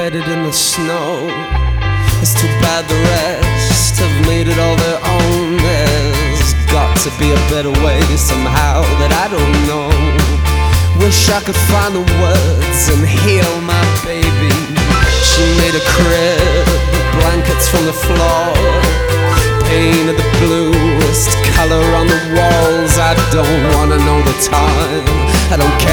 bedded in the snow. It's too bad the rest have made it all their own. There's got to be a better way somehow that I don't know. Wish I could find the words and heal my baby. She made a crib, blankets from the floor, painted the bluest color on the walls. I don't wanna know the time, I don't care